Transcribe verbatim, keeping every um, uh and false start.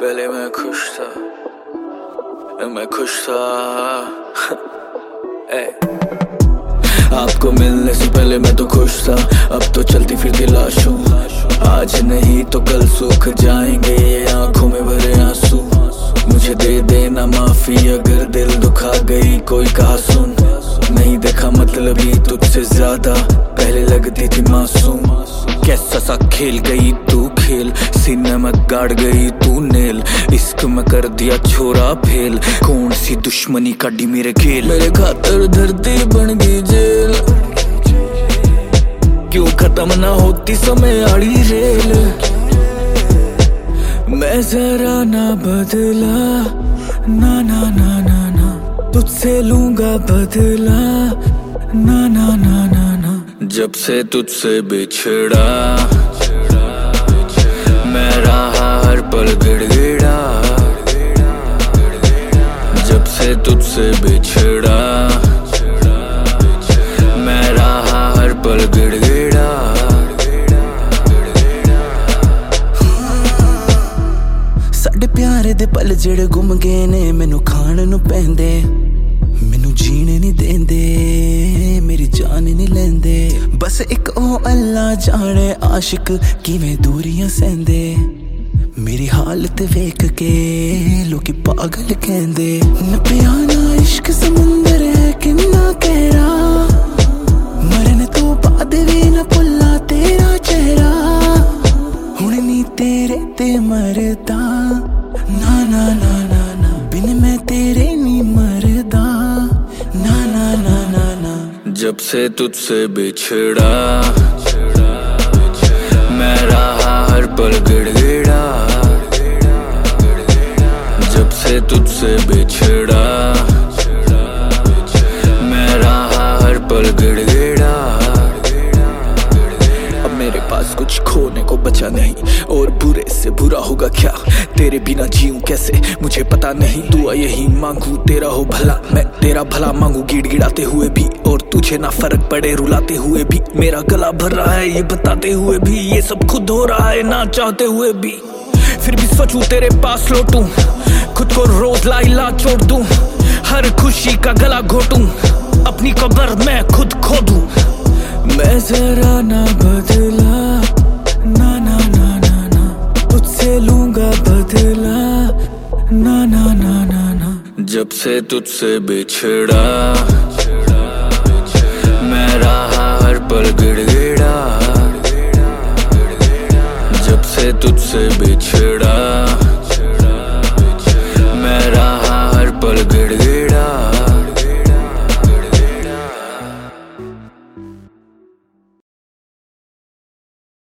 पहले मैं खुश था, मैं खुश था ए। आपको मिलने से पहले मैं तो खुश था, अब तो चलती फिरती लाश हूँ। आज नहीं तो कल सूख जाएंगे ये आंखों में भरे आंसू। मुझे दे देना माफी अगर दिल दुखा गई कोई कहा सुन। नहीं देखा मतलब ही तुझसे ज्यादा पहले लगती थी मासूम। कैसा सा खेल गई तू खेल, सीने में गाड़ गई तू नेल। इश्क में कर दिया छोरा फेल, कौन सी दुश्मनी काटी मेरे खेल। मेरे खातर धरती बन गई जेल, क्यों खत्म ना होती समय आड़ी रेल। मैं जरा ना बदला ना ना ना ना ना, तुझसे लूंगा बदला ना ना ना ना ना। जब से तुझसे बिछड़ा मैं रहा हर पल गिड़गिड़ा। जब से तुझसे बिछड़ा मैं रहा हर पल गिड़गिड़ा। साडे प्यारे दे पल जेड़े गुम गए ने, मैनू खाण नू पैंदे, मैनू जीने नहीं देंदे, मेरी जान नहीं लेंदे। बस एक ओ अल्लाह जाने आशिक किवें दूरियां सहंदे। मेरी हालत वेख के लोकी पागल कहंदे। नपिया ना इश्क समुंदर है किन्ना गहरा, मरन तो बाद भी न भुल्ला तेरा चेहरा। हुण नी तेरे ते मरदा ना ना ना ना ना, बिन मैं तेरे नी मरदा ना ना ना ना ना। जब से तुझसे बिछड़ा मैं रहा हर पल गिड़गिड़ा। जब से तुझसे बिछड़ा मैं रहा हर पल गिड़गिड़ा। अब मेरे पास कुछ खोने को बचा नहीं, और बुरे से बुरा होगा क्या, तेरे बिना जीऊं कैसे मुझे पता नहीं। दुआ यही मांगू तेरा हो भला, मैं तेरा भला मांगू गिड़गिड़ाते हुए भी, और तुझे ना फर्क पड़े रुलाते हुए भी। मेरा गला भर रहा है ये बताते हुए भी, ये सब खुद हो रहा है ना चाहते हुए भी। फिर भी सोचूं तेरे पास लौटूं, खुद को रोज लाइला छोड़ दूं, हर खुशी का गला घोटूं, अपनी कब्र मैं खुद खोदूं। मैं जरा ना बदला ना ना ना ना ना, तुझसे लूंगा बदला ना ना ना ना ना। जब से तुझसे बिछड़ा मैं रहा हर पल गिड़गिड़ा। जब से तुझसे बिछड़ा